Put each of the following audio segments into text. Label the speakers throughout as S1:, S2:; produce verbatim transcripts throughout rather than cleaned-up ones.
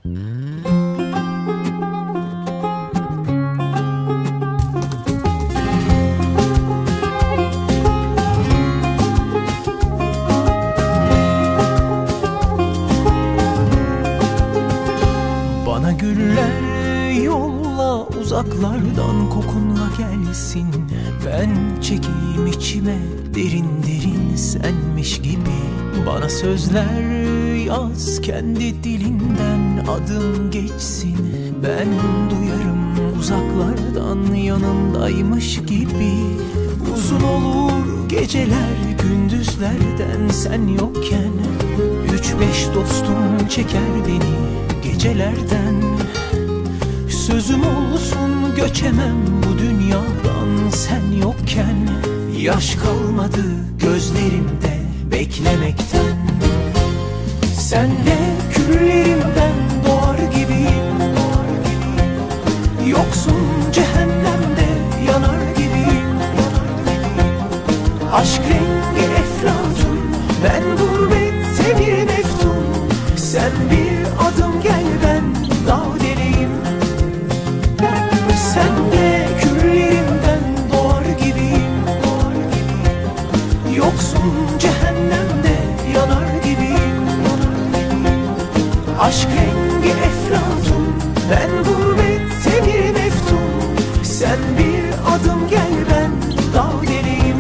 S1: Bana güller yolla, uzaklardan kokunla gelsin. Ben çekeyim içime derin derin senmiş gibi. Bana sözler yaz kendi dilinden, adım geçsin. Ben duyarım uzaklardan yanımdaymış gibi. Uzun olur geceler gündüzlerden sen yokken. Üç beş dostum çeker beni gecelerden. Sözüm olsun göçemem bu dünyadan sen yokken. Yaş kalmadı gözlerimde beklemekten. Sen de küllerimden doğar gibiyim. Yoksun cehennemde yanar gibiyim. Aşk rengi eflatun, ben gurbette bir meftun. Sen bir adım gel, ben dağ deliyim. Sen de küllerimden doğar gibiyim. Yoksun cehennemde yanar gibiyim. Aşk rengi eflatun, ben gurbette bir meftun. Sen bir adım gel, ben dağ deliyim.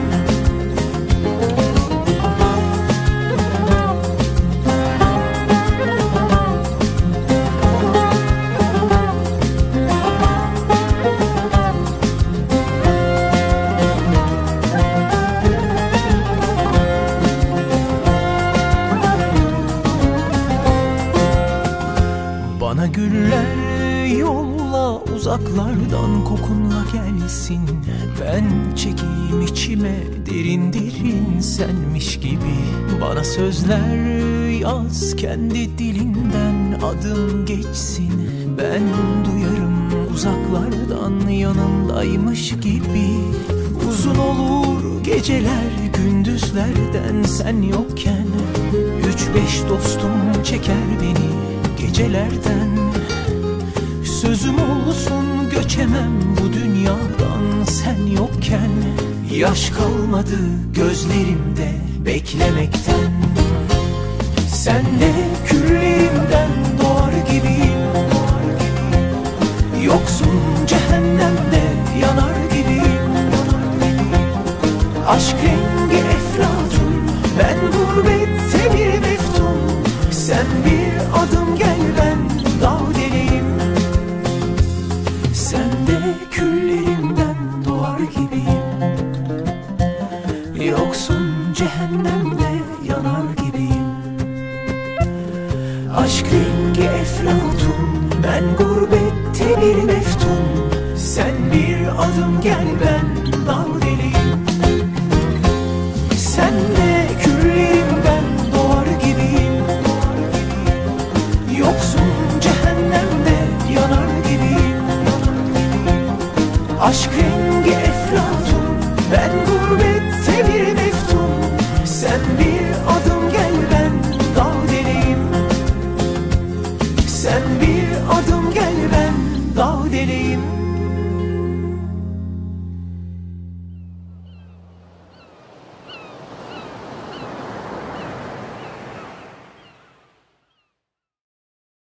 S1: Bana güller yolla, uzaklardan kokunla gelsin. Ben çekeyim içime derin derin senmiş gibi. Bana sözler yaz kendi dilinden, adım geçsin. Ben duyarım uzaklardan yanımdaymış gibi. Uzun olur geceler gündüzlerden sen yokken. Üç beş dostum çeker beni gecelerden. Sözüm olsun göçemem bu dünyadan sen yokken. Yaş kalmadı gözlerimde beklemekten. Sen de küllerimden doğar gibiyim. Yoksun cehennemde yanar gibiyim. Aşk rengi eflatun, ben gurbette bir meftun. Sen bir adım gel, ben dağ deliyim. Sen de küllerimden doğar gibiyim. Yoksun cehennemde yanar gibiyim. Aşk rengi eflatun, ben gurbette bir meftun. Sen bir adım gel, ben